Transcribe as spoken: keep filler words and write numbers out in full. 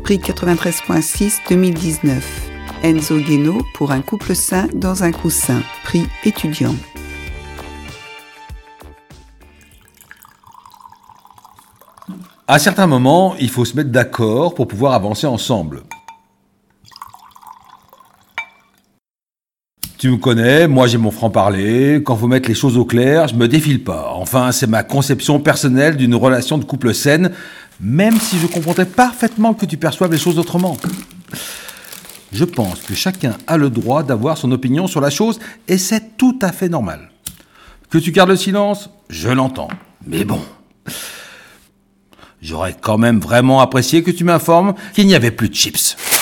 Prix quatre-vingt-treize virgule six deux mille dix-neuf. Enzo Guénaud pour un couple sain dans un coussin. Prix étudiant. À certains moments, il faut se mettre d'accord pour pouvoir avancer ensemble. Tu me connais, moi j'ai mon franc-parler, quand faut mettre les choses au clair, je me défile pas. Enfin, c'est ma conception personnelle d'une relation de couple saine, même si je comprendrais parfaitement que tu perçoives les choses autrement. Je pense que chacun a le droit d'avoir son opinion sur la chose, et c'est tout à fait normal. Que tu gardes le silence, je l'entends, mais bon... J'aurais quand même vraiment apprécié que tu m'informes qu'il n'y avait plus de chips.